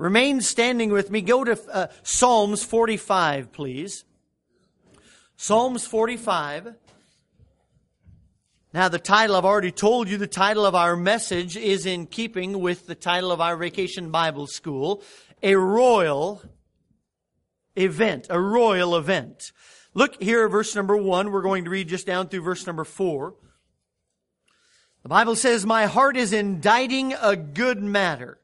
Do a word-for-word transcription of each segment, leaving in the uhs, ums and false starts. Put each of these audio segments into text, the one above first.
Remain standing with me. Go to uh, Psalms forty-five, please. Psalms forty-five. Now, the title, I've already told you, the title of our message is in keeping with the title of our Vacation Bible School, A Royal Event. A Royal Event. Look here at verse number one. We're going to read just down through verse number four. The Bible says, "My heart is inditing a good matter.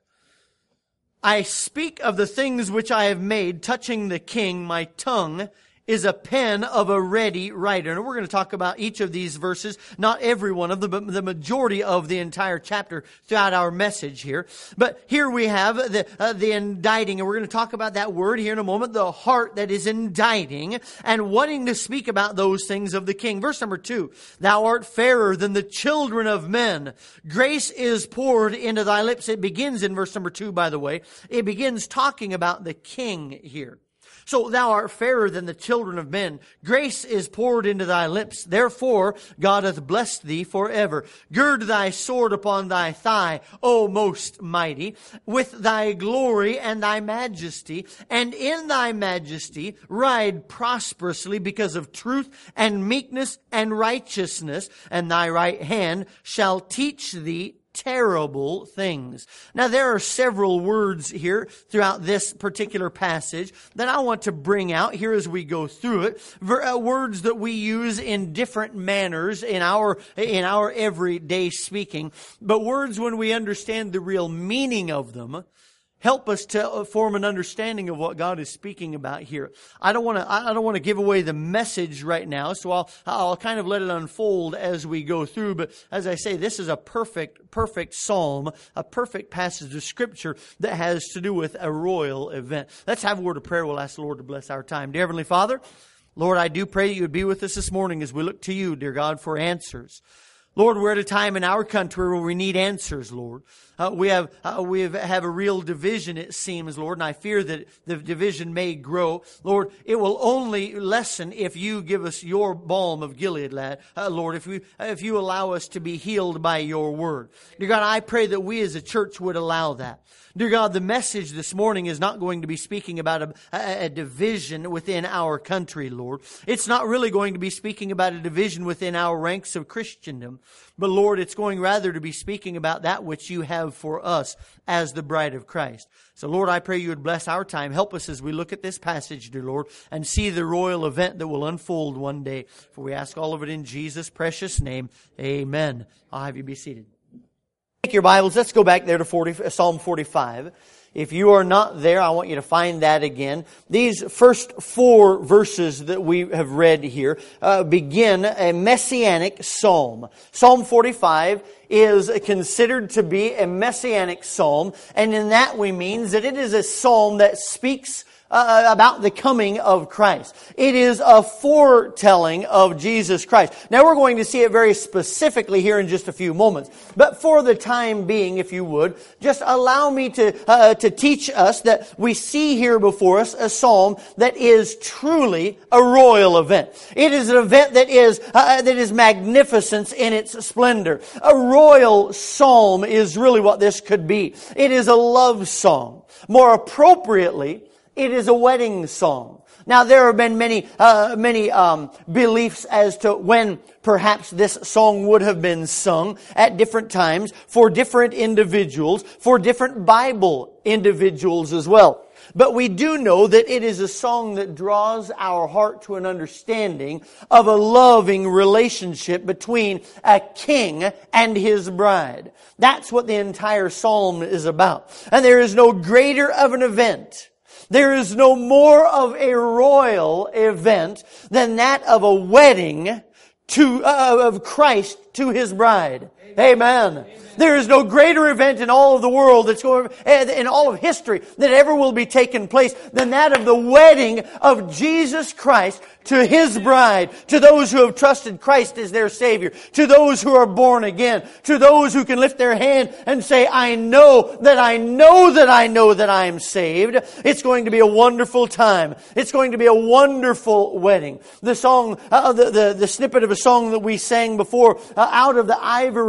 I speak of the things which I have made, touching the king. My tongue is a pen of a ready writer." And we're going to talk about each of these verses, not every one of them, but the majority of the entire chapter throughout our message here. But here we have the, uh, the inditing, and we're going to talk about that word here in a moment, the heart that is inditing and wanting to speak about those things of the king. Verse number two, "Thou art fairer than the children of men. Grace is poured into thy lips." It begins in verse number two, by the way. It begins talking about the king here. "So thou art fairer than the children of men. Grace is poured into thy lips. Therefore God hath blessed thee forever. Gird thy sword upon thy thigh, O most mighty, with thy glory and thy majesty. And in thy majesty ride prosperously because of truth and meekness and righteousness. And thy right hand shall teach thee terrible things." Now, there are several words here throughout this particular passage that I want to bring out here as we go through it. Words that we use in different manners in our, in our everyday speaking. But words, when we understand the real meaning of them, help us to form an understanding of what God is speaking about here. I don't want to, I don't want to give away the message right now, so I'll, I'll kind of let it unfold as we go through. But as I say, this is a perfect, perfect psalm, a perfect passage of Scripture that has to do with a royal event. Let's have a word of prayer. We'll ask the Lord to bless our time. Dear Heavenly Father, Lord, I do pray that you would be with us this morning as we look to you, dear God, for answers. Lord, we're at a time in our country where we need answers, Lord. Uh, we have uh, we have, have a real division, it seems, Lord, and I fear that the division may grow. Lord, it will only lessen if you give us your balm of Gilead, lad, uh, Lord, if we if you allow us to be healed by your word. Dear God, I pray that we as a church would allow that. Dear God, the message this morning is not going to be speaking about a, a, a division within our country, Lord. It's not really going to be speaking about a division within our ranks of Christendom. But Lord, it's going rather to be speaking about that which you have for us as the bride of Christ. So Lord, I pray you would bless our time. Help us as we look at this passage, dear Lord, and see the royal event that will unfold one day. For we ask all of it in Jesus' precious name. Amen. I'll have you be seated. Take your Bibles. Let's go back there to forty, Psalm forty-five. If you are not there, I want you to find that again. These first four verses that we have read here uh, begin a messianic psalm. Psalm forty-five is considered to be a messianic psalm, and in that we mean that it is a psalm that speaks Uh, about the coming of Christ. It is a foretelling of Jesus Christ. Now we're going to see it very specifically here in just a few moments. But for the time being, if you would, just allow me to uh, to teach us that we see here before us a psalm that is truly a royal event. It is an event that is uh, that is magnificence in its splendor. A royal psalm is really what this could be. It is a love song. More appropriately, it is a wedding song. Now, there have been many, uh, many um, beliefs as to when perhaps this song would have been sung at different times for different individuals, for different Bible individuals as well. But we do know that it is a song that draws our heart to an understanding of a loving relationship between a king and his bride. That's what the entire psalm is about. And there is no greater of an event, there is no more of a royal event than that of a wedding to uh, of Christ to His bride. Amen. Amen. There is no greater event in all of the world that's going, in all of history that ever will be taking place than that of the wedding of Jesus Christ to His bride, to those who have trusted Christ as their Savior, to those who are born again, to those who can lift their hand and say, I know that I know that I know that I am saved. It's going to be a wonderful time. It's going to be a wonderful wedding. The song, uh, the, the, the snippet of a song that we sang before, uh, out of the ivory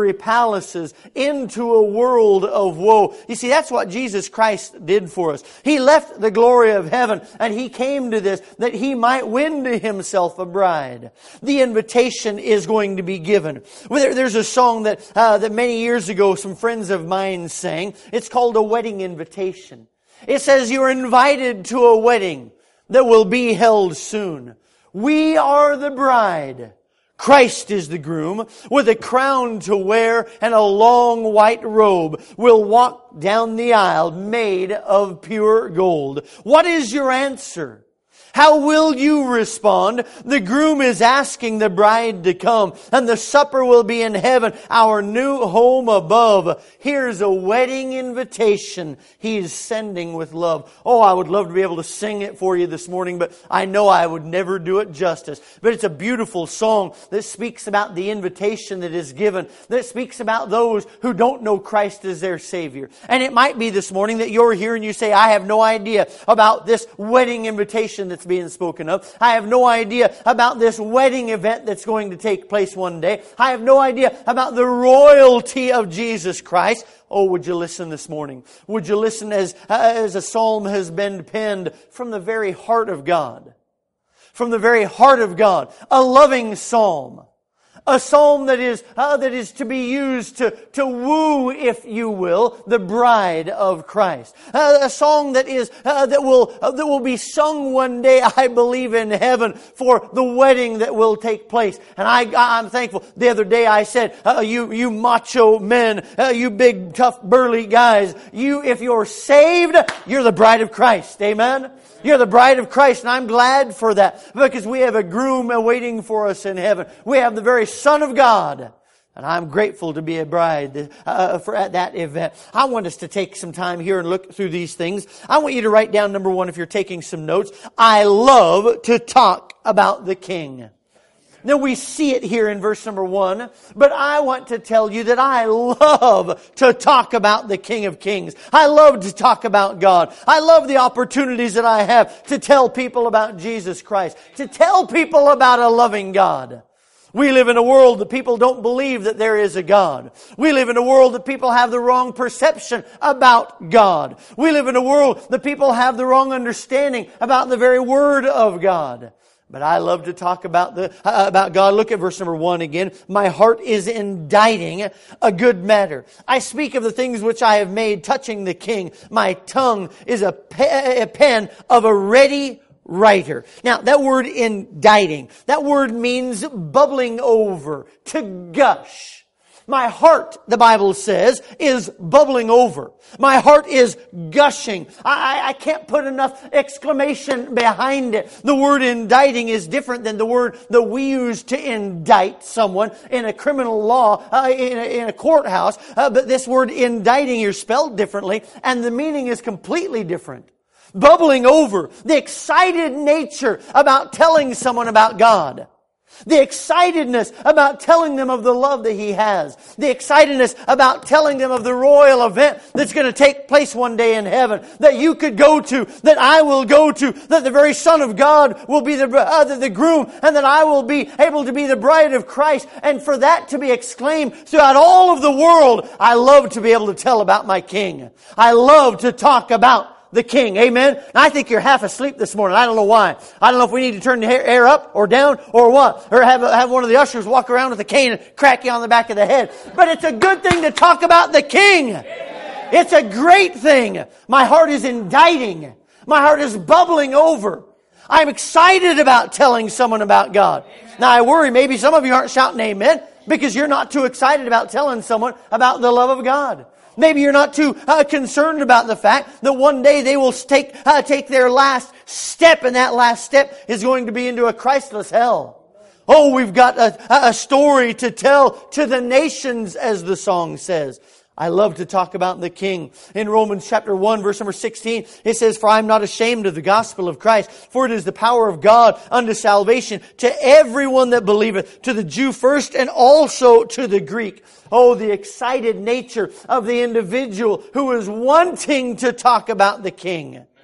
luxury palaces into a world of woe. You see, that's what Jesus Christ did for us. He left the glory of heaven and He came to this that He might win to Himself a bride. The invitation is going to be given. There's a song that, uh, that many years ago some friends of mine sang. It's called A Wedding Invitation. It says you're invited to a wedding that will be held soon. We are the bride. Christ is the groom, with a crown to wear and a long white robe. We'll walk down the aisle made of pure gold. What is your answer? How will you respond? The groom is asking the bride to come, and the supper will be in heaven, our new home above. Here's a wedding invitation He's sending with love. Oh, I would love to be able to sing it for you this morning, but I know I would never do it justice. But it's a beautiful song that speaks about the invitation that is given, that speaks about those who don't know Christ as their Savior. And it might be this morning that you're here and you say, I have no idea about this wedding invitation that's being spoken of. I have no idea about this wedding event that's going to take place one day. I have no idea about the royalty of Jesus Christ. Oh, would you listen this morning? Would you listen as, as a psalm has been penned from the very heart of God? From the very heart of God. A loving psalm. A psalm that is uh, that is to be used to, to woo, if you will, the bride of Christ. Uh, a song that is uh, that will uh, that will be sung one day, I believe, in heaven for the wedding that will take place. And I I'm thankful. The other day I said, uh, "You you macho men, uh, you big tough burly guys, you if you're saved, you're the bride of Christ." Amen. You're the bride of Christ, and I'm glad for that, because we have a groom awaiting for us in heaven. We have the very Son of God, and I'm grateful to be a bride uh, for at that event. I want us to take some time here and look through these things. I want you to write down, number one, if you're taking some notes, I love to talk about the King. Now we see it here in verse number one, but I want to tell you that I love to talk about the King of Kings. I love to talk about God. I love the opportunities that I have to tell people about Jesus Christ, to tell people about a loving God. We live in a world that people don't believe that there is a God. We live in a world that people have the wrong perception about God. We live in a world that people have the wrong understanding about the very Word of God. But I love to talk about the uh, about God. Look at verse number one again. My heart is inditing a good matter. I speak of the things which I have made touching the King. My tongue is a, pe- a pen of a ready writer. Now, that word inditing, that word means bubbling over, to gush. My heart, the Bible says, is bubbling over. My heart is gushing. I, I can't put enough exclamation behind it. The word inditing is different than the word that we use to indict someone in a criminal law, uh, in, a, in a courthouse. Uh, but this word inditing here is spelled differently, and the meaning is completely different. Bubbling over. The excited nature about telling someone about God. The excitedness about telling them of the love that He has. The excitedness about telling them of the royal event that's going to take place one day in heaven. That you could go to, that I will go to, that the very Son of God will be the, uh, the, the groom, and that I will be able to be the bride of Christ. And for that to be exclaimed throughout all of the world, I love to be able to tell about my King. I love to talk about the King. Amen. And I think you're half asleep this morning. I don't know why. I don't know if we need to turn the air up or down or what. Or have, have one of the ushers walk around with a cane and crack you on the back of the head. But it's a good thing to talk about the King. It's a great thing. My heart is inditing. My heart is bubbling over. I'm excited about telling someone about God. Now I worry maybe some of you aren't shouting amen because you're not too excited about telling someone about the love of God. Maybe you're not too uh, concerned about the fact that one day they will take uh, take their last step, and that last step is going to be into a Christless hell. Oh, we've got a, a story to tell to the nations, as the song says. I love to talk about the King. In Romans chapter one, verse number sixteen, it says, For I am not ashamed of the gospel of Christ, for it is the power of God unto salvation to everyone that believeth, to the Jew first and also to the Greek. Oh, the excited nature of the individual who is wanting to talk about the King.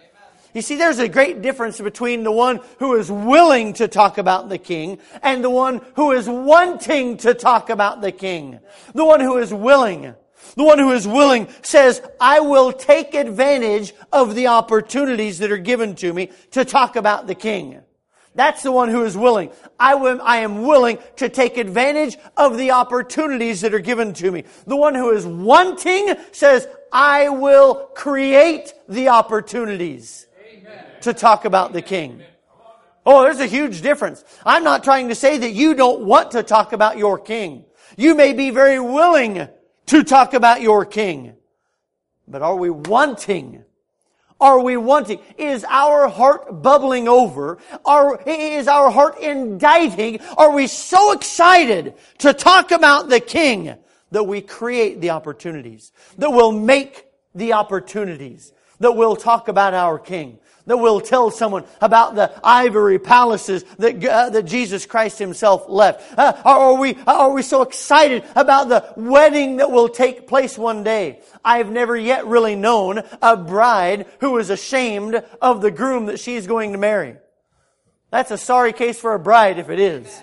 You see, there's a great difference between the one who is willing to talk about the King and the one who is wanting to talk about the King. The one who is willing. The one who is willing says, I will take advantage of the opportunities that are given to me to talk about the King. That's the one who is willing. I will, I am willing to take advantage of the opportunities that are given to me. The one who is wanting says, I will create the opportunities to talk about the King. Oh, there's a huge difference. I'm not trying to say that you don't want to talk about your King. You may be very willing to talk about your King. But are we wanting? Are we wanting? Is our heart bubbling over? Are, is our heart indicting? Are we so excited to talk about the King that we create the opportunities? That we'll make the opportunities? That we'll talk about our King? That we'll tell someone about the ivory palaces that uh, that Jesus Christ Himself left? Uh, are we are we so excited about the wedding that will take place one day? I've never yet really known a bride who is ashamed of the groom that she's going to marry. That's a sorry case for a bride if it is.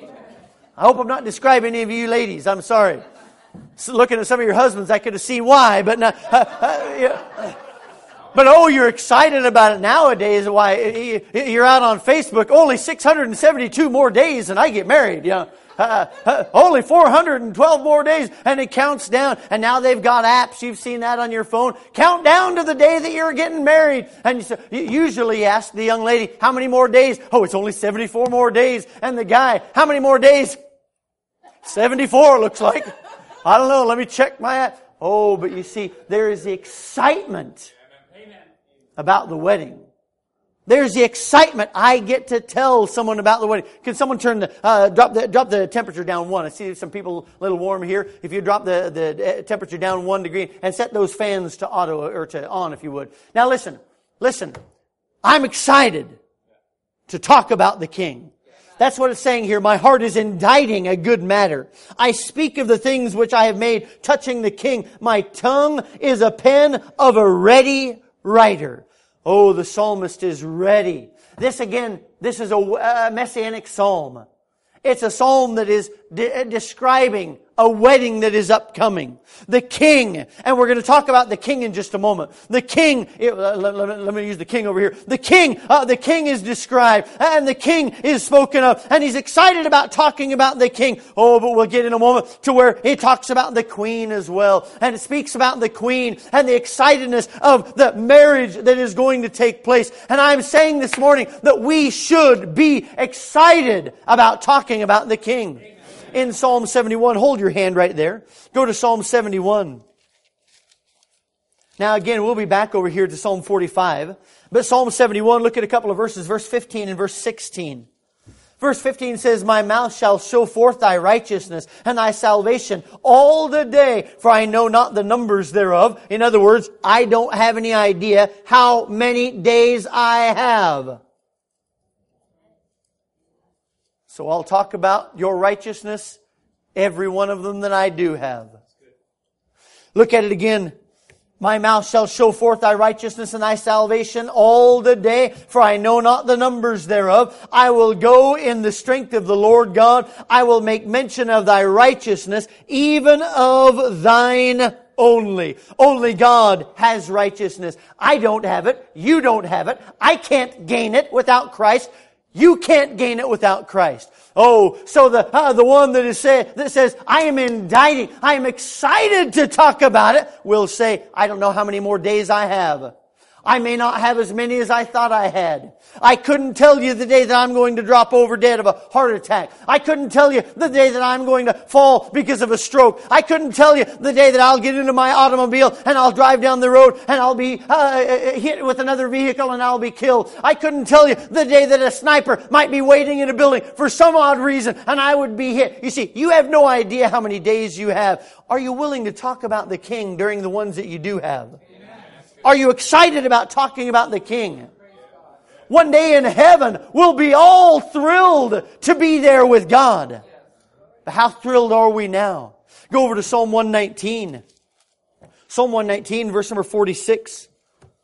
I hope I'm not describing any of you ladies. I'm sorry. So looking at some of your husbands, I could have seen why, but not, uh, uh, yeah. But oh, you're excited about it nowadays. Why, you're out on Facebook, only six hundred seventy-two more days and I get married. You know, uh, uh, only four hundred twelve more days and it counts down. And now they've got apps. You've seen that on your phone. Count down to the day that you're getting married. And you, you usually ask the young lady, how many more days? Oh, it's only seventy-four more days. And the guy, how many more days? seventy-four looks like. I don't know. Let me check my app. Oh, but you see, there is the excitement about the wedding. There's the excitement. I get to tell someone about the wedding. Can someone turn the uh, drop the drop the temperature down one? I see some people a little warm here. If you drop the the temperature down one degree and set those fans to auto or to on, if you would. Now listen, listen. I'm excited to talk about the King. That's what it's saying here. My heart is inditing a good matter. I speak of the things which I have made touching the King. My tongue is a pen of a ready writer. Oh, the psalmist is ready. This again, this is a, a messianic psalm. It's a psalm that is de- describing a wedding that is upcoming. The King. And we're going to talk about the King in just a moment. The King, it, let, let, let me use the King over here. The King, uh, the King is described. And the King is spoken of. And he's excited about talking about the King. Oh, but we'll get in a moment to where he talks about the Queen as well. And it speaks about the Queen and the excitedness of the marriage that is going to take place. And I'm saying this morning that we should be excited about talking about the King. In Psalm seventy-one, hold your hand right there. Go to Psalm seventy-one. Now again, we'll be back over here to Psalm forty-five. But Psalm seventy-one, look at a couple of verses, verse fifteen and verse sixteen. Verse fifteen says, my mouth shall show forth thy righteousness and thy salvation all the day, for I know not the numbers thereof. In other words, I don't have any idea how many days I have. So I'll talk about your righteousness, every one of them that I do have. Look at it again. My mouth shall show forth thy righteousness and thy salvation all the day, for I know not the numbers thereof. I will go in the strength of the Lord God. I will make mention of thy righteousness, even of thine only. Only God has righteousness. I don't have it. You don't have it. I can't gain it without Christ. You can't gain it without Christ. Oh, so the uh, the one that is say, that says, I am indicting, I am excited to talk about it, will say, I don't know how many more days I have. I may not have as many as I thought I had. I couldn't tell you the day that I'm going to drop over dead of a heart attack. I couldn't tell you the day that I'm going to fall because of a stroke. I couldn't tell you the day that I'll get into my automobile and I'll drive down the road and I'll be uh, hit with another vehicle and I'll be killed. I couldn't tell you the day that a sniper might be waiting in a building for some odd reason and I would be hit. You see, you have no idea how many days you have. Are you willing to talk about the King during the ones that you do have? Are you excited about talking about the King? One day in heaven, we'll be all thrilled to be there with God. But how thrilled are we now? Go over to Psalm one nineteen. Psalm one nineteen, verse number forty-six.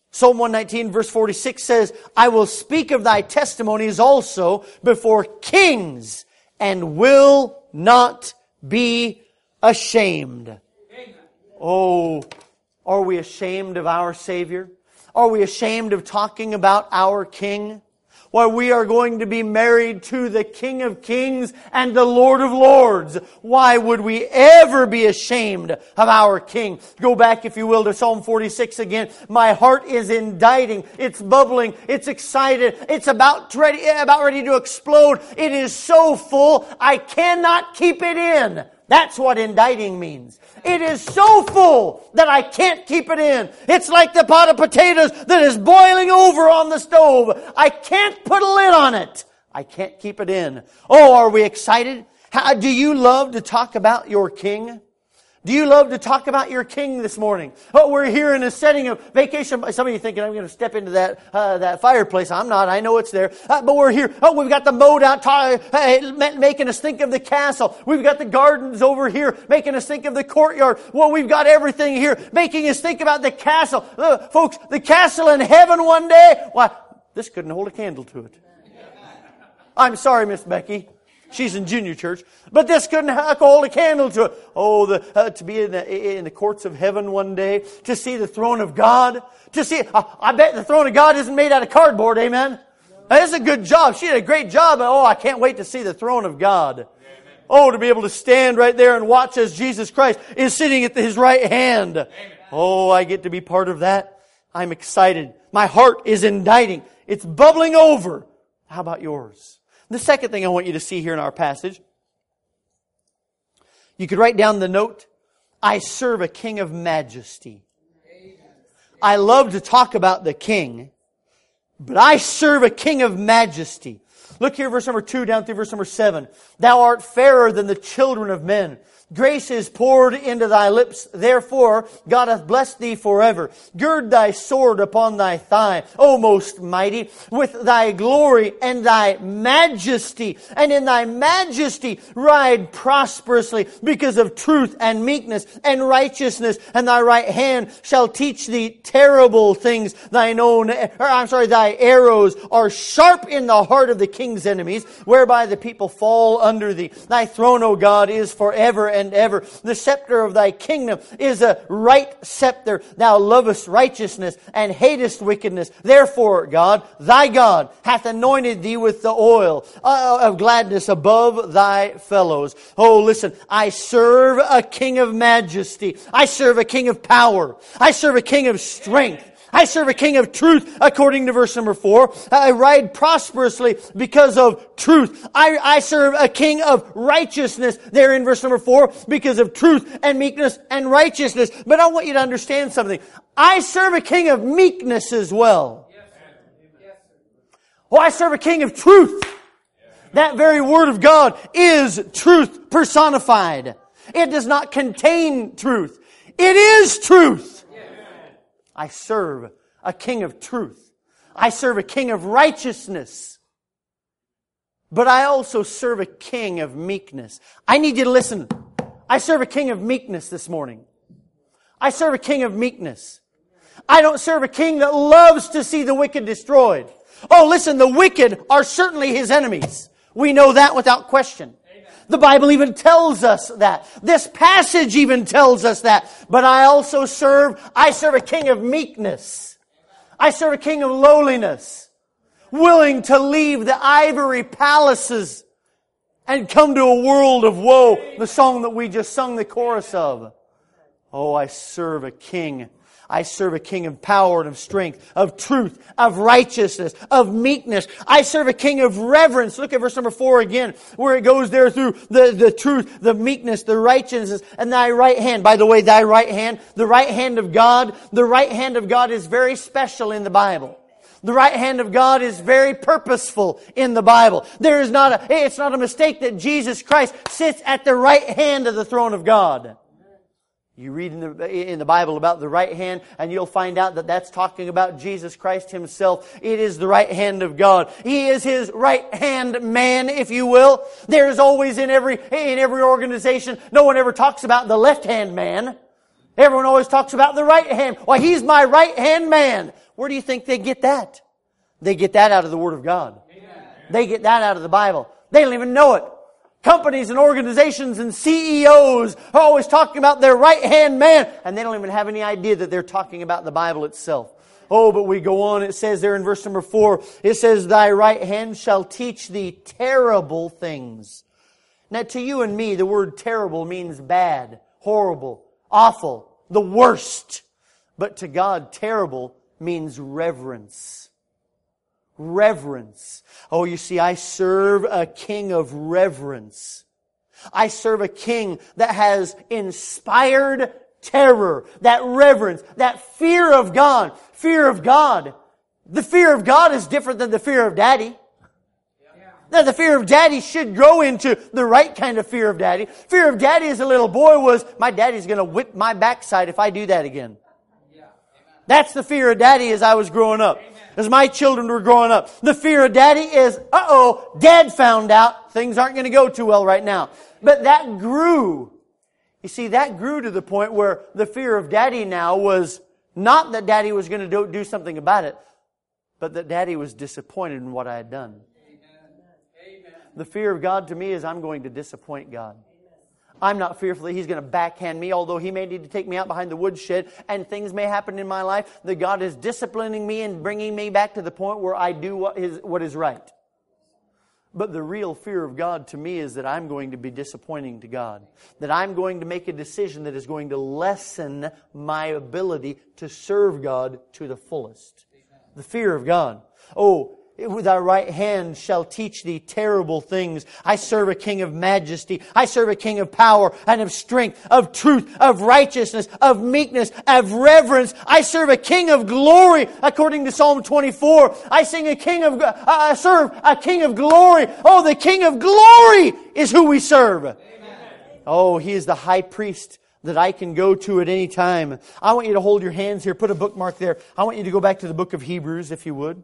Psalm one nineteen verse forty-six says, I will speak of thy testimonies also before kings and will not be ashamed. Oh, are we ashamed of our Savior? Are we ashamed of talking about our King? Why, we are going to be married to the King of Kings and the Lord of Lords. Why would we ever be ashamed of our King? Go back, if you will, to Psalm forty-six again. My heart is inditing. It's bubbling. It's excited. It's about ready, about ready to explode. It is so full, I cannot keep it in. That's what inditing means. It is so full that I can't keep it in. It's like the pot of potatoes that is boiling over on the stove. I can't put a lid on it. I can't keep it in. Oh, are we excited? How, do you love to talk about your King? Do you love to talk about your King this morning? Oh, we're here in a setting of vacation. Some of you thinking, I'm going to step into that uh, that fireplace. I'm not. I know it's there. Uh, but we're here. Oh, we've got the moat out, uh, making us think of the castle. We've got the gardens over here, making us think of the courtyard. Well, we've got everything here, making us think about the castle. Uh, folks, the castle in heaven one day. Why, this couldn't hold a candle to it. I'm sorry, Miss Becky. She's in junior church. But this couldn't hold a candle to it. Oh, the, uh, to be in the, in the courts of heaven one day. To see the throne of God. To see, uh, I bet the throne of God isn't made out of cardboard, amen? That's a good job. She did a great job. Oh, I can't wait to see the throne of God. Oh, to be able to stand right there and watch as Jesus Christ is sitting at His right hand. Oh, I get to be part of that. I'm excited. My heart is inditing. It's bubbling over. How about yours? The second thing I want you to see here in our passage, you could write down the note, I serve a King of majesty. I love to talk about the King, but I serve a King of majesty. Look here, verse number two down through verse number seven. Thou art fairer than the children of men. Grace is poured into thy lips. Therefore, God hath blessed thee forever. Gird thy sword upon thy thigh, O most mighty, with thy glory and thy majesty. And in thy majesty ride prosperously because of truth and meekness and righteousness. And thy right hand shall teach thee terrible things. Thine own, or I'm sorry, thy arrows are sharp in the heart of the king's enemies, whereby the people fall under thee. Thy throne, O God, is forever and and ever. The scepter of thy kingdom is a right scepter. Thou lovest righteousness and hatest wickedness. Therefore, God, thy God, hath anointed thee with the oil of gladness above thy fellows. Oh, listen, I serve a King of majesty. I serve a King of power. I serve a King of strength. I serve a King of truth, according to verse number four. I ride prosperously because of truth. I, I serve a King of righteousness, there in verse number four, because of truth and meekness and righteousness. But I want you to understand something. I serve a King of meekness as well. Oh, I serve a King of truth. That very Word of God is truth personified. It does not contain truth. It is truth. I serve a King of truth. I serve a King of righteousness. But I also serve a King of meekness. I need you to listen. I serve a King of meekness this morning. I serve a King of meekness. I don't serve a king that loves to see the wicked destroyed. Oh, listen, the wicked are certainly His enemies. We know that without question. The Bible even tells us that. This passage even tells us that. But I also serve, I serve a King of meekness. I serve a King of lowliness. Willing to leave the ivory palaces and come to a world of woe. The song that we just sung the chorus of. Oh, I serve a King. I serve a King of power and of strength, of truth, of righteousness, of meekness. I serve a King of reverence. Look at verse number four again, where it goes there through the, the truth, the meekness, the righteousness, and thy right hand. By the way, thy right hand, the right hand of God, the right hand of God is very special in the Bible. The right hand of God is very purposeful in the Bible. There is not a, it's not a mistake that Jesus Christ sits at the right hand of the throne of God. You read in the, in the Bible about the right hand, and you'll find out that that's talking about Jesus Christ Himself. It is the right hand of God. He is His right hand man, if you will. There's always in every, in every organization, no one ever talks about the left hand man. Everyone always talks about the right hand. Well, He's my right hand man. Where do you think they get that? They get that out of the Word of God. Amen. They get that out of the Bible. They don't even know it. Companies and organizations and C E Os are always talking about their right-hand man, and they don't even have any idea that they're talking about the Bible itself. Oh, but we go on. It says there in verse number four, it says, Thy right hand shall teach thee terrible things. Now, to you and me, the word terrible means bad, horrible, awful, the worst. But to God, terrible means reverence. Reverence. Oh, you see, I serve a king of reverence. I serve a king that has inspired terror, that reverence, that fear of God. Fear of God. The fear of God is different than the fear of daddy. Now, the fear of daddy should grow into the right kind of fear of daddy. Fear of daddy as a little boy was, my daddy's going to whip my backside if I do that again. That's the fear of daddy as I was growing up. As my children were growing up. The fear of daddy is, uh-oh, dad found out. Things aren't going to go too well right now. But that grew. You see, that grew to the point where the fear of daddy now was not that daddy was going to do, do something about it, but that daddy was disappointed in what I had done. Amen. The fear of God to me is I'm going to disappoint God. I'm not fearful that He's going to backhand me, although He may need to take me out behind the woodshed and things may happen in my life, that God is disciplining me and bringing me back to the point where I do what is, what is right. But the real fear of God to me is that I'm going to be disappointing to God. That I'm going to make a decision that is going to lessen my ability to serve God to the fullest. The fear of God. Oh, with thy right hand shall teach thee terrible things. I serve a king of majesty. I serve a king of power and of strength, of truth, of righteousness, of meekness, of reverence. I serve a king of glory, according to Psalm twenty-four. I sing a king of, uh, I serve a king of glory. Oh, the king of glory is who we serve. Amen. Oh, He is the high priest that I can go to at any time. I want you to hold your hands here. Put a bookmark there. I want you to go back to the book of Hebrews, if you would.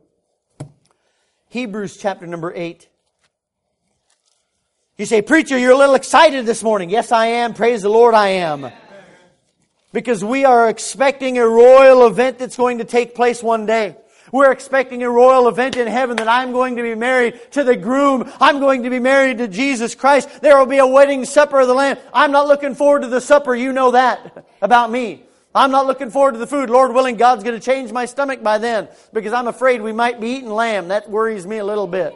Hebrews chapter number eight. You say, preacher, you're a little excited this morning. Yes, I am. Praise the Lord, I am. Because we are expecting a royal event that's going to take place one day. We're expecting a royal event in heaven that I'm going to be married to the groom. I'm going to be married to Jesus Christ. There will be a wedding supper of the Lamb. I'm not looking forward to the supper. You know that about me. I'm not looking forward to the food. Lord willing, God's going to change my stomach by then because I'm afraid we might be eating lamb. That worries me a little bit.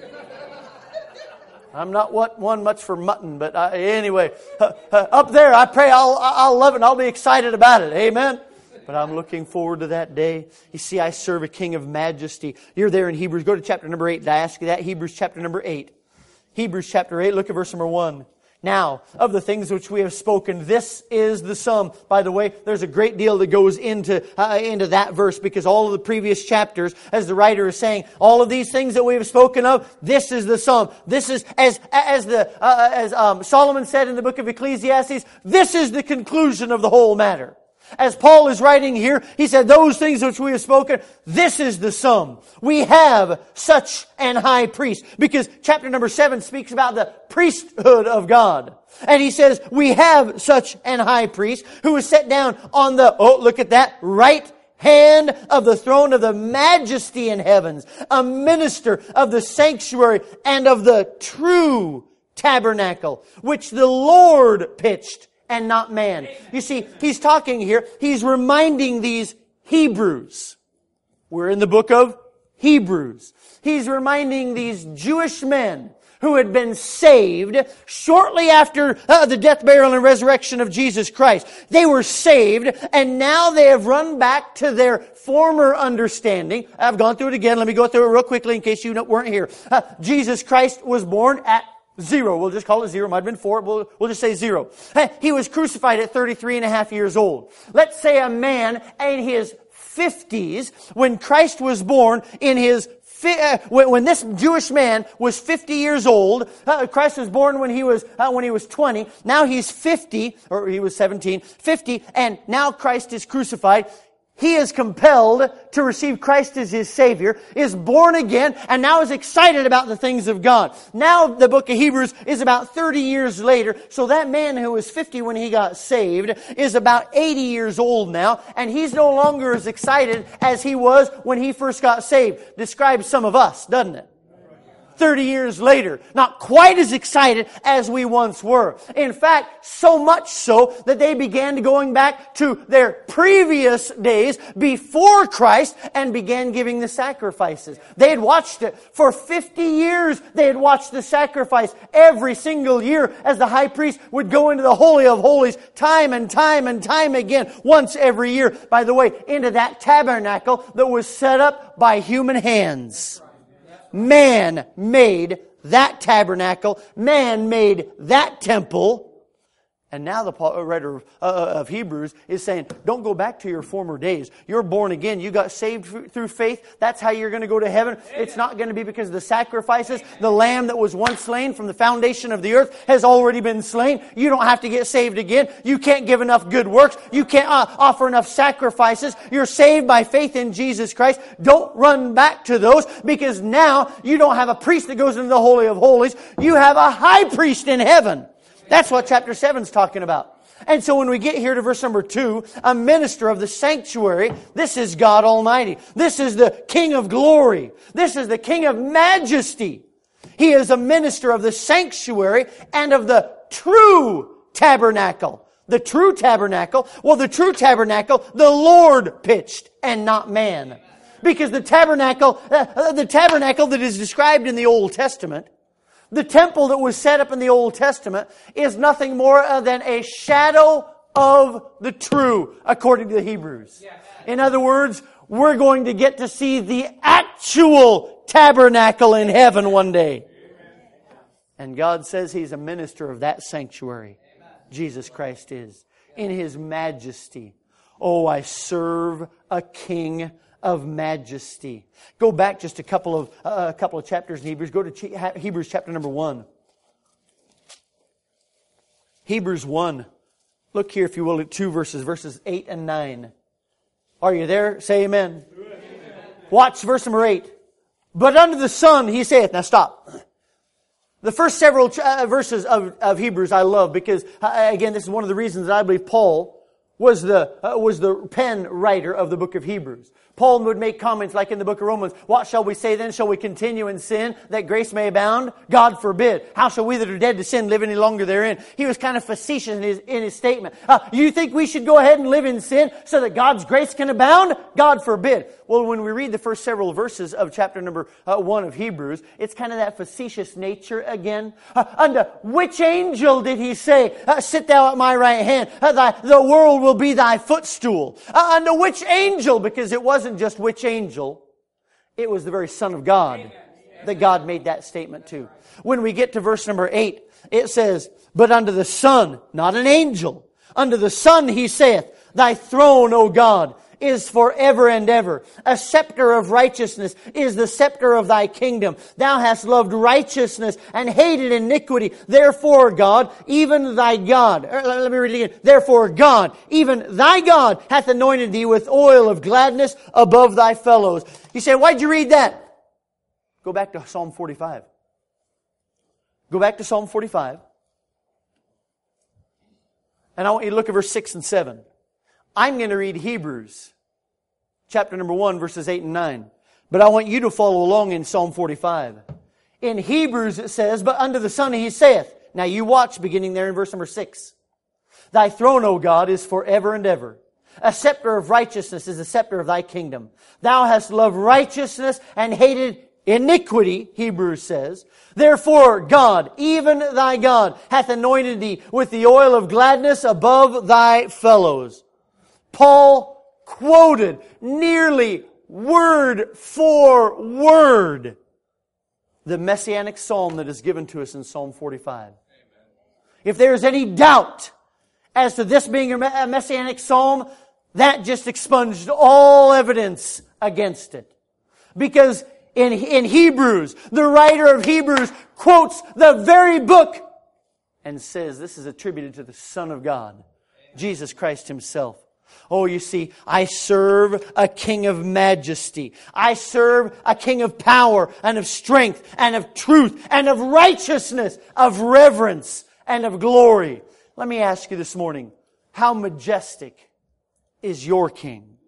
I'm not what one much for mutton, but I, anyway, uh, uh, up there, I pray I'll, I'll love it and I'll be excited about it. Amen. But I'm looking forward to that day. You see, I serve a king of majesty. You're there in Hebrews. Go to chapter number eight. Did I ask you that? Hebrews chapter number eight. Hebrews chapter eight. Look at verse number one. Now, of the things which we have spoken, this is the sum. By the way, there's a great deal that goes into uh, into that verse because all of the previous chapters, as the writer is saying, all of these things that we have spoken of, this is the sum. This is, as as the uh, as um, Solomon said in the book of Ecclesiastes, this is the conclusion of the whole matter. As Paul is writing here, he said, those things which we have spoken, this is the sum. We have such an high priest. Because chapter number seven speaks about the priesthood of God. And he says, we have such an high priest who is set down on the, oh, look at that, right hand of the throne of the majesty in heavens. A minister of the sanctuary and of the true tabernacle, which the Lord pitched and not man. You see, he's talking here, he's reminding these Hebrews. We're in the book of Hebrews. He's reminding these Jewish men who had been saved shortly after uh, the death, burial, and resurrection of Jesus Christ. They were saved, and now they have run back to their former understanding. I've gone through it again. Let me go through it real quickly in case you weren't here. Uh, Jesus Christ was born at Zero. We'll just call it zero. Might have been four. We'll, we'll just say zero. He was crucified at thirty-three and a half years old. Let's say a man in his fifties, when Christ was born, in his uh, when, when this Jewish man was fifty years old, uh, Christ was born when he was uh, when he was twenty. Now he's fifty, or he was seventeen, fifty, and now Christ is crucified. he is compelled to receive Christ as his Savior, is born again, and now is excited about the things of God. Now the book of Hebrews is about thirty years later, so that man who was fifty when he got saved is about eighty years old now, and he's no longer as excited as he was when he first got saved. Describes some of us, doesn't it? thirty years later, not quite as excited as we once were. In fact, so much so that they began going back to their previous days before Christ and began giving the sacrifices. They had watched it for fifty years. They had watched the sacrifice every single year as the high priest would go into the Holy of Holies time and time and time again, once every year. By the way, into that tabernacle that was set up by human hands. Man made that tabernacle. Man made that temple. And now the writer of Hebrews is saying, don't go back to your former days. You're born again. You got saved through faith. That's how you're going to go to heaven. It's not going to be because of the sacrifices. The lamb that was once slain from the foundation of the earth has already been slain. You don't have to get saved again. You can't give enough good works. You can't uh, offer enough sacrifices. You're saved by faith in Jesus Christ. Don't run back to those, because now you don't have a priest that goes into the Holy of Holies. You have a high priest in heaven. That's what chapter seven is talking about. And so when we get here to verse number two, a minister of the sanctuary, this is God Almighty. This is the King of glory. This is the King of majesty. He is a minister of the sanctuary and of the true tabernacle. The true tabernacle, well, the true tabernacle, the Lord pitched and not man. Because the tabernacle, uh, the tabernacle that is described in the Old Testament, the temple that was set up in the Old Testament, is nothing more than a shadow of the true, according to the Hebrews. In other words, we're going to get to see the actual tabernacle in heaven one day. And God says He's a minister of that sanctuary. Jesus Christ is. In His majesty. Oh, I serve a King of majesty. Go back just a couple of uh, a couple of chapters in Hebrews. Go to Hebrews chapter number one. Hebrews one. Look here, if you will, at two verses, verses eight and nine. Are you there? Say amen. Amen. Watch verse number eight. But unto the Son He saith. Now stop. The first several uh, verses of, of Hebrews I love, because uh, again, this is one of the reasons that I believe Paul was the uh, was the pen writer of the book of Hebrews. Paul would make comments like in the book of Romans, what shall we say then? Shall we continue in sin that grace may abound? God forbid. How shall we that are dead to sin live any longer therein? He was kind of facetious in his, in his statement. Uh, you think we should go ahead and live in sin so that God's grace can abound? God forbid. Well, when we read the first several verses of chapter number uh, one of Hebrews, it's kind of that facetious nature again. Uh, unto which angel did he say, uh, sit thou at my right hand, uh, thy, the world will be thy footstool? Uh, unto which angel? Because it wasn't just which angel, it was the very Son of God that God made that statement to. When we get to verse number eight, it says, but unto the Son, not an angel, unto the Son He saith, thy throne, O God, is forever and ever. A scepter of righteousness is the scepter of thy kingdom. Thou hast loved righteousness and hated iniquity. Therefore, God, even thy God, let me read it again. Therefore, God, even thy God, hath anointed thee with oil of gladness above thy fellows. You say, why'd you read that? Go back to Psalm forty-five. Go back to Psalm forty-five. And I want you to look at verse six and seven. I'm going to read Hebrews, chapter number one, verses eight and nine. But I want you to follow along in Psalm forty-five. In Hebrews it says, but unto the Son He saith. Now you watch beginning there in verse number six. Thy throne, O God, is forever and ever. A scepter of righteousness is the scepter of thy kingdom. Thou hast loved righteousness and hated iniquity, Hebrews says. Therefore, God, even thy God, hath anointed thee with the oil of gladness above thy fellows. Paul quoted nearly word for word the messianic psalm that is given to us in Psalm forty-five. Amen. If there is any doubt as to this being a messianic psalm, that just expunged all evidence against it. Because in, in Hebrews, the writer of Hebrews quotes the very book and says this is attributed to the Son of God, Jesus Christ Himself. Oh, you see, I serve a King of majesty. I serve a King of power and of strength and of truth and of righteousness, of reverence and of glory. Let me ask you this morning, how majestic is your King?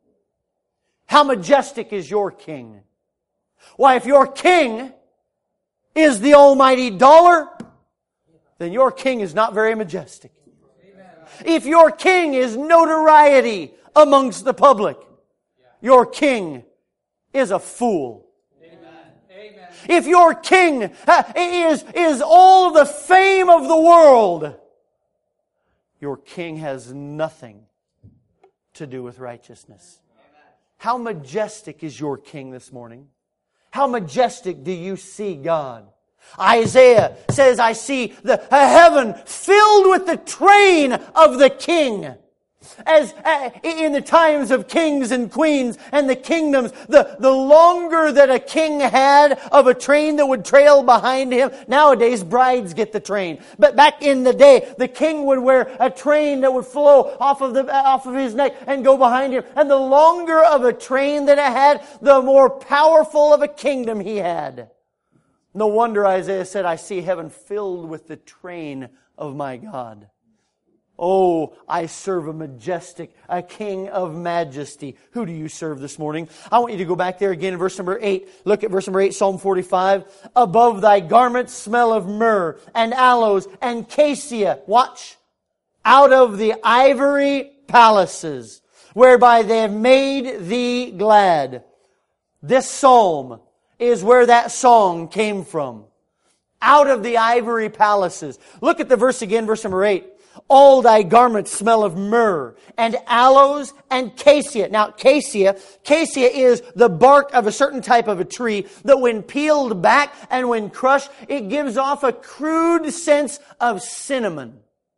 How majestic is your King? Why, if your King is the almighty dollar, then your King is not very majestic. If your King is notoriety amongst the public, your King is a fool. Amen. If your King is, is all the fame of the world, your King has nothing to do with righteousness. How majestic is your King this morning? How majestic do you see God? Isaiah says, I see the a heaven filled with the train of the King. As uh, in the times of kings and queens and the kingdoms, the, the longer that a king had of a train that would trail behind him, nowadays brides get the train. But back in the day, the king would wear a train that would flow off of the off of his neck and go behind him. And the longer of a train that it had, the more powerful of a kingdom he had. No wonder Isaiah said, I see heaven filled with the train of my God. Oh, I serve a majestic, a King of majesty. Who do you serve this morning? I want you to go back there again in verse number eight. Look at verse number eight, Psalm forty-five. Above thy garments smell of myrrh and aloes and cassia. Watch. Out of the ivory palaces, whereby they have made thee glad. This psalm is where that song came from. Out of the ivory palaces. Look at the verse again, verse number eight. All thy garments smell of myrrh and aloes and cassia. Now, cassia, cassia is the bark of a certain type of a tree that when peeled back and when crushed, it gives off a crude sense of cinnamon.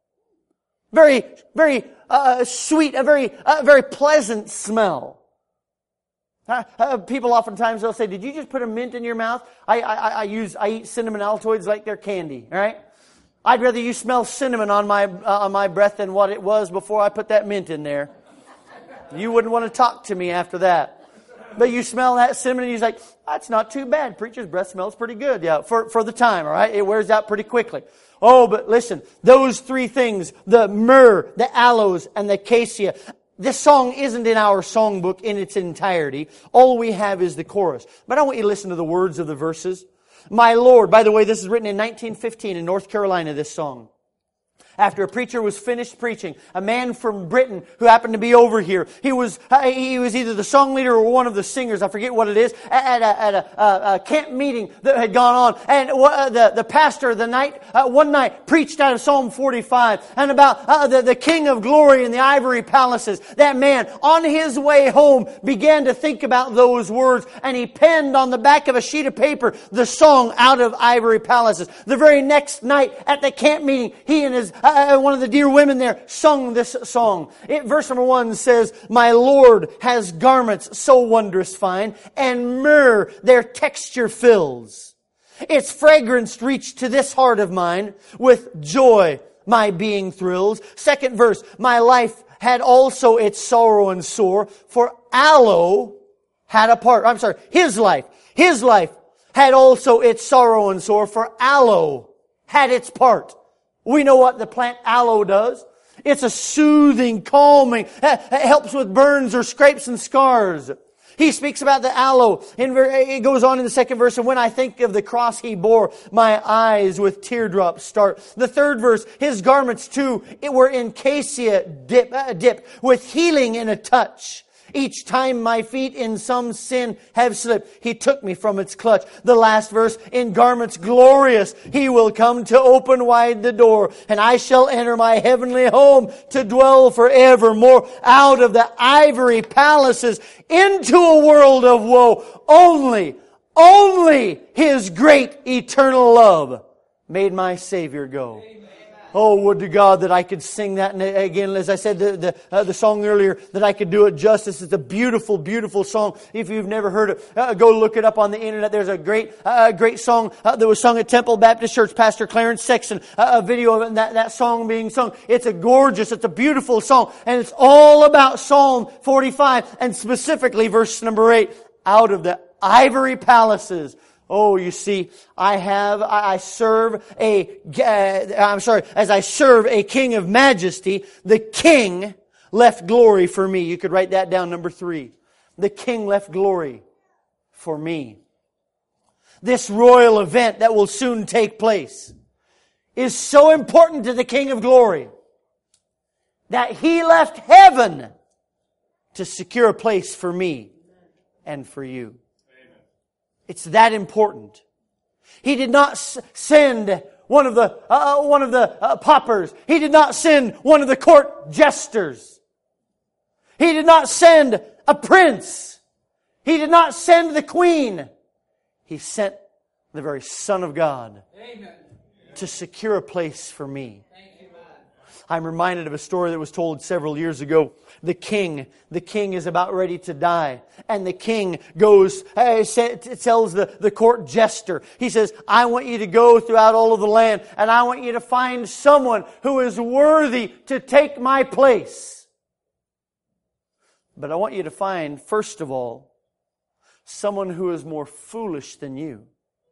Very, very uh, sweet, a very, uh, very pleasant smell. Uh, uh, people oftentimes they'll say, "Did you just put a mint in your mouth?" I, I, I use, I eat cinnamon Altoids like they're candy. All right. I'd rather you smell cinnamon on my uh, on my breath than what it was before I put that mint in there. You wouldn't want to talk to me after that. But you smell that cinnamon and you're like, that's not too bad. Preacher's breath smells pretty good. Yeah, for, for the time, all right? It wears out pretty quickly. Oh, but listen, those three things, the myrrh, the aloes, and the cassia, this song isn't in our songbook in its entirety. All we have is the chorus. But I want you to listen to the words of the verses. My Lord, by the way, this is written in nineteen fifteen in North Carolina, this song. After a preacher was finished preaching, a man from Britain who happened to be over here, he was he was either the song leader or one of the singers, I forget what it is, at a, at a, a, a camp meeting that had gone on. And the, the pastor the night uh, one night preached out of Psalm forty-five and about uh, the, the King of glory in the ivory palaces. That man, on his way home, began to think about those words, and he penned on the back of a sheet of paper the song Out of Ivory Palaces. The very next night at the camp meeting, he and his Uh, one of the dear women there sung this song. It, verse number one says, My Lord has garments so wondrous fine, and myrrh their texture fills. Its fragrance reached to this heart of mine, with joy my being thrills. Second verse, my life had also its sorrow and sore, for aloe had a part. I'm sorry, his life. His life had also its sorrow and sore, for aloe had its part. We know what the plant aloe does. It's a soothing, calming, it helps with burns or scrapes and scars. He speaks about the aloe. It goes on in the second verse, and when I think of the cross he bore, my eyes with teardrops start. The third verse, his garments too, it were in cassia dip, uh, dip, with healing in a touch. Each time my feet in some sin have slipped, He took me from its clutch. The last verse, in garments glorious, He will come to open wide the door, and I shall enter my heavenly home to dwell forevermore. Out of the ivory palaces into a world of woe, only, only His great eternal love made my Savior go. Amen. Oh, would to God that I could sing that. And again, as I said, the the, uh, the song earlier, that I could do it justice. It's a beautiful, beautiful song. If you've never heard it, uh, go look it up on the internet. There's a great, uh, great song uh, that was sung at Temple Baptist Church. Pastor Clarence Sexton, uh, a video of it, and that, that song being sung. It's a gorgeous, it's a beautiful song. And it's all about Psalm forty-five, and specifically verse number eight. Out of the ivory palaces. Oh, you see, I have, I serve a, uh, I'm sorry, as I serve a king of majesty, the king left glory for me. You could write that down, number three. The king left glory for me. This royal event that will soon take place is so important to the King of Glory that He left heaven to secure a place for me and for you. It's that important. He did not send one of the uh, one of the uh, paupers. He did not send one of the court jesters. He did not send a prince. He did not send the queen. He sent the very Son of God. Amen. To secure a place for me. I'm reminded of a story that was told several years ago. The king, the king is about ready to die. And the king goes, uh, tells the, the court jester, he says, I want you to go throughout all of the land, and I want you to find someone who is worthy to take my place. But I want you to find, first of all, someone who is more foolish than you.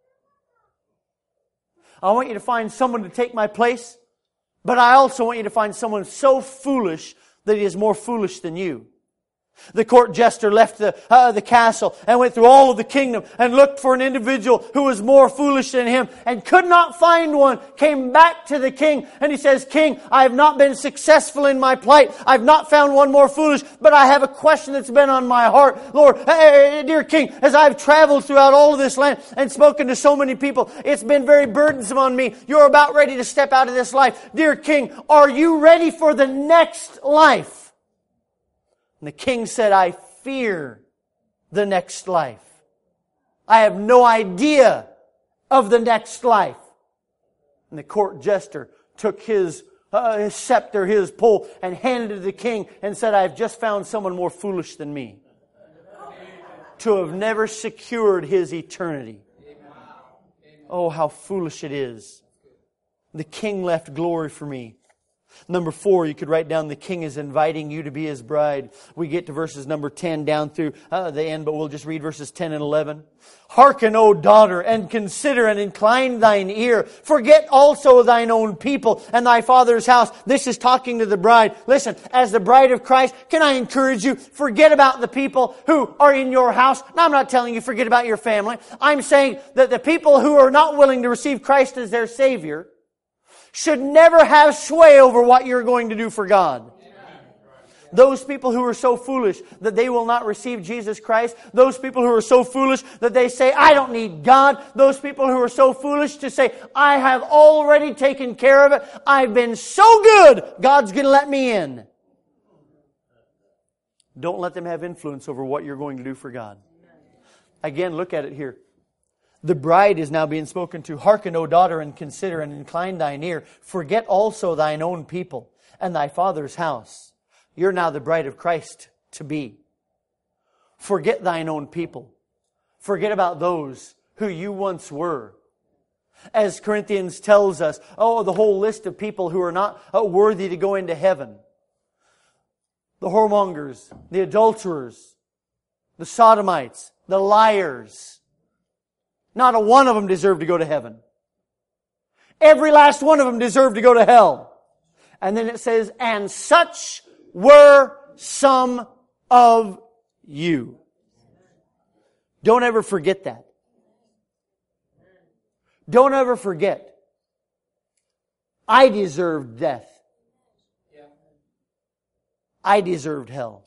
I want you to find someone to take my place. But I also want you to find someone so foolish that he is more foolish than you. The court jester left the, uh, the castle and went through all of the kingdom and looked for an individual who was more foolish than him and could not find one. Came back to the king and he says, King, I have not been successful in my plight. I've not found one more foolish, but I have a question that's been on my heart. Lord, hey, dear king, as I've traveled throughout all of this land and spoken to so many people, it's been very burdensome on me. You're about ready to step out of this life. Dear king, are you ready for the next life? And the king said, I fear the next life. I have no idea of the next life. And the court jester took his, uh, his scepter, his pole, and handed it to the king and said, I have just found someone more foolish than me to have never secured his eternity. Oh, how foolish it is. The king left glory for me. Number four, you could write down, the king is inviting you to be his bride. We get to verses number ten down through uh, the end, but we'll just read verses ten and eleven. Hearken, O daughter, and consider and incline thine ear. Forget also thine own people and thy father's house. This is talking to the bride. Listen, as the bride of Christ, can I encourage you, forget about the people who are in your house. Now, I'm not telling you forget about your family. I'm saying that the people who are not willing to receive Christ as their Savior should never have sway over what you're going to do for God. Those people who are so foolish that they will not receive Jesus Christ. Those people who are so foolish that they say, I don't need God. Those people who are so foolish to say, I have already taken care of it. I've been so good, God's going to let me in. Don't let them have influence over what you're going to do for God. Again, look at it here. The bride is now being spoken to. Hearken, O daughter, and consider and incline thine ear. Forget also thine own people and thy father's house. You're now the bride of Christ to be. Forget thine own people. Forget about those who you once were. As Corinthians tells us, oh, the whole list of people who are not worthy to go into heaven. The whoremongers, the adulterers, the sodomites, the liars. Not a one of them deserved to go to heaven. Every last one of them deserved to go to hell. And then it says, and such were some of you. Don't ever forget that. Don't ever forget. I deserved death. I deserved hell.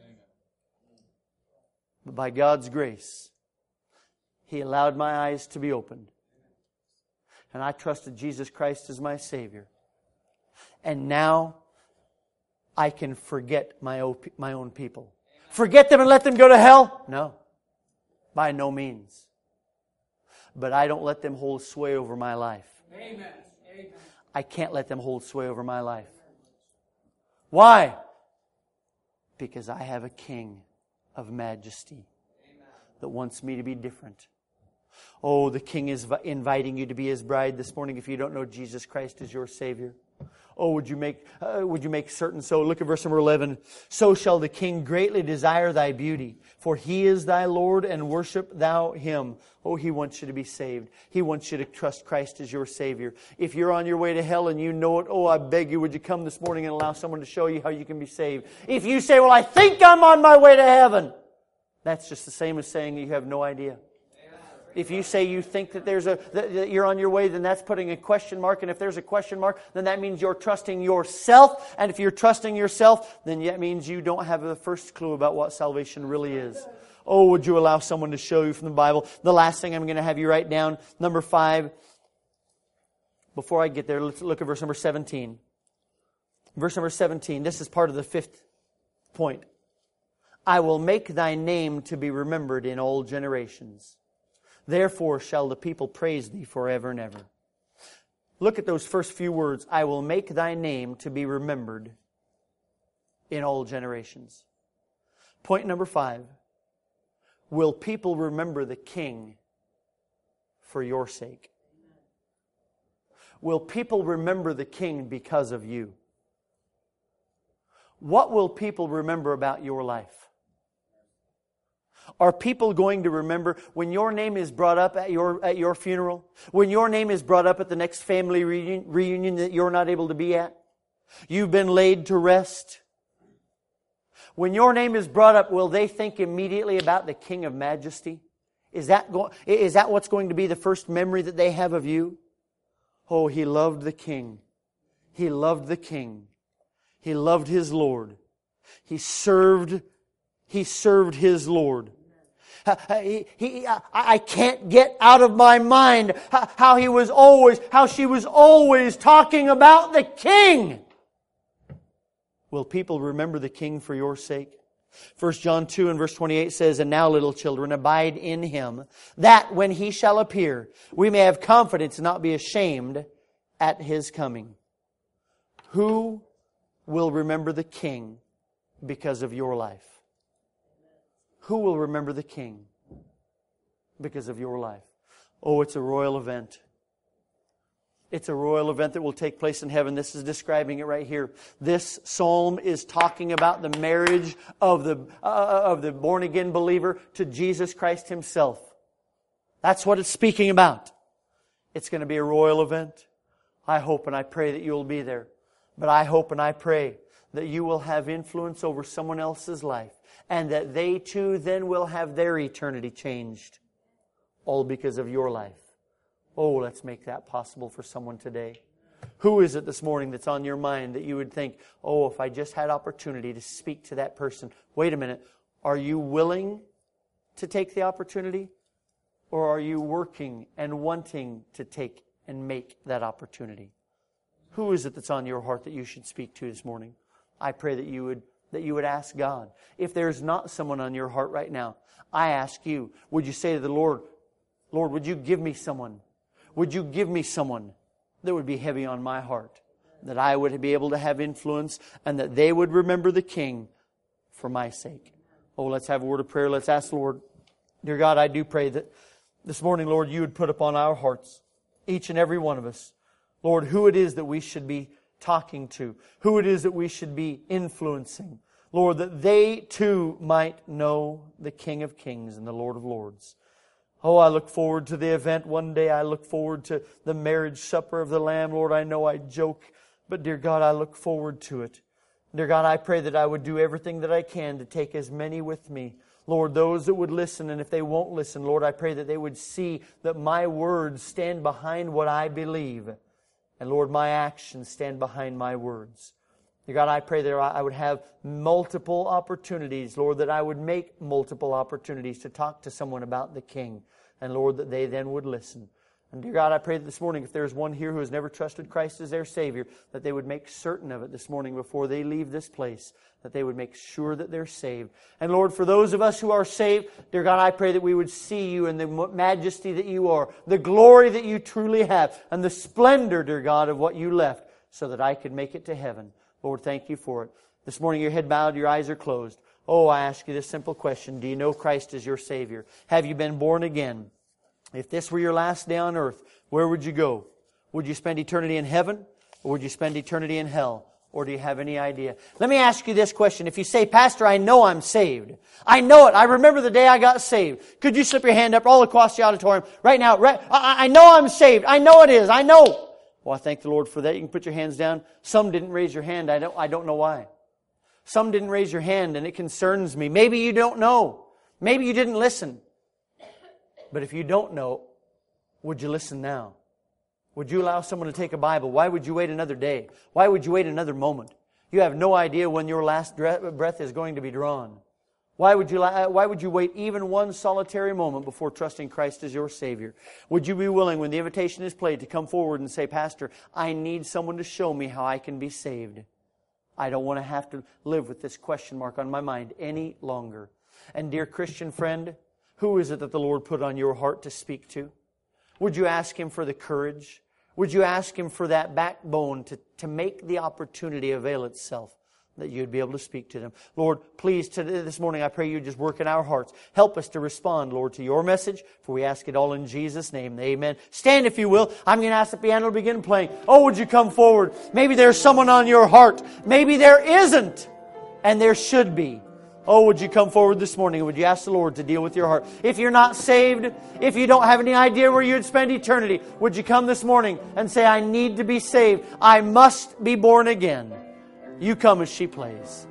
But by God's grace, He allowed my eyes to be opened. And I trusted Jesus Christ as my Savior. And now I can forget my own people. Forget them and let them go to hell? No. By no means. But I don't let them hold sway over my life. Amen. I can't let them hold sway over my life. Why? Because I have a King of majesty that wants me to be different. Oh, the King is inviting you to be His bride this morning if you don't know Jesus Christ as your Savior. Oh, would you make uh, would you make certain so? Look at verse number eleven. So shall the King greatly desire thy beauty, for He is thy Lord, and worship thou Him. Oh, He wants you to be saved. He wants you to trust Christ as your Savior. If you're on your way to hell and you know it, oh, I beg you, would you come this morning and allow someone to show you how you can be saved? If you say, well, I think I'm on my way to heaven, that's just the same as saying you have no idea. If you say you think that there's a that you're on your way, then that's putting a question mark. And if there's a question mark, then that means you're trusting yourself. And if you're trusting yourself, then that means you don't have the first clue about what salvation really is. Oh, would you allow someone to show you from the Bible? The last thing I'm going to have you write down, number five. Before I get there, let's look at verse number seventeen. Verse number seventeen, this is part of the fifth point. I will make thy name to be remembered in all generations. Therefore shall the people praise thee forever and ever. Look at those first few words. I will make thy name to be remembered in all generations. Point number five. Will people remember the King for your sake? Will people remember the King because of you? What will people remember about your life? Are people going to remember when your name is brought up at your at your funeral? When your name is brought up at the next family reunion, reunion that you're not able to be at? You've been laid to rest. When your name is brought up, will they think immediately about the King of Majesty? Is that go, is that what's going to be the first memory that they have of you? Oh, he loved the King. He loved the King. He loved his Lord. He served, he served his Lord. He, he, I, I can't get out of my mind how he was always, how she was always talking about the King. Will people remember the King for your sake? First John two and verse twenty-eight says, and now, little children, abide in Him, that when He shall appear, we may have confidence and not be ashamed at His coming. Who will remember the King because of your life? Who will remember the King because of your life? Oh, it's a royal event. It's a royal event that will take place in heaven. This is describing it right here. This psalm is talking about the marriage of the uh, of the born-again believer to Jesus Christ Himself. That's what it's speaking about. It's going to be a royal event. I hope and I pray that you'll be there. But I hope and I pray that you will have influence over someone else's life, and that they too then will have their eternity changed, all because of your life. Oh, let's make that possible for someone today. Who is it this morning that's on your mind that you would think, oh, if I just had opportunity to speak to that person? Wait a minute. Are you willing to take the opportunity? Or are you working and wanting to take and make that opportunity? Who is it that's on your heart that you should speak to this morning? I pray that you would that you would ask God. If there's not someone on your heart right now, I ask you, would you say to the Lord, Lord, would you give me someone? Would you give me someone that would be heavy on my heart, that I would be able to have influence, and that they would remember the King for my sake? Oh, let's have a word of prayer. Let's ask the Lord. Dear God, I do pray that this morning, Lord, you would put upon our hearts, each and every one of us, Lord, who it is that we should be talking to, who it is that we should be influencing. Lord, that they too might know the King of Kings and the Lord of Lords. Oh, I look forward to the event one day. I look forward to the marriage supper of the Lamb. Lord, I know I joke, but dear God, I look forward to it. Dear God, I pray that I would do everything that I can to take as many with me. Lord, those that would listen, and if they won't listen, Lord, I pray that they would see that my words stand behind what I believe. And Lord, my actions stand behind my words. Dear God, I pray that I would have multiple opportunities, Lord, that I would make multiple opportunities to talk to someone about the King. And Lord, that they then would listen. And dear God, I pray that this morning, if there is one here who has never trusted Christ as their Savior, that they would make certain of it this morning before they leave this place, that they would make sure that they're saved. And Lord, for those of us who are saved, dear God, I pray that we would see You in the majesty that You are, the glory that You truly have, and the splendor, dear God, of what You left, so that I could make it to heaven. Lord, thank You for it. This morning, your head bowed, your eyes are closed. Oh, I ask you this simple question. Do you know Christ as your Savior? Have you been born again? If this were your last day on earth, where would you go? Would you spend eternity in heaven? Or would you spend eternity in hell? Or do you have any idea? Let me ask you this question. If you say, Pastor, I know I'm saved. I know it. I remember the day I got saved. Could you slip your hand up all across the auditorium right now? Right, I, I know I'm saved. I know it is. I know. Well, I thank the Lord for that. You can put your hands down. Some didn't raise your hand. I don't, I don't know why. Some didn't raise your hand, and it concerns me. Maybe you don't know. Maybe you didn't listen. But if you don't know, would you listen now? Would you allow someone to take a Bible? Why would you wait another day? Why would you wait another moment? You have no idea when your last breath is going to be drawn. Why would you, why would you wait even one solitary moment before trusting Christ as your Savior? Would you be willing, when the invitation is played, to come forward and say, Pastor, I need someone to show me how I can be saved. I don't want to have to live with this question mark on my mind any longer. And dear Christian friend, who is it that the Lord put on your heart to speak to? Would you ask Him for the courage? Would you ask Him for that backbone to, to make the opportunity avail itself, that you'd be able to speak to them? Lord, please, today, this morning, I pray You just work in our hearts. Help us to respond, Lord, to Your message, for we ask it all in Jesus' name. Amen. Stand if you will. I'm going to ask the piano to begin playing. Oh, would you come forward? Maybe there's someone on your heart. Maybe there isn't, and there should be. Oh, would you come forward this morning? Would you ask the Lord to deal with your heart? If you're not saved, if you don't have any idea where you'd spend eternity, would you come this morning and say, I need to be saved. I must be born again. You come as she plays.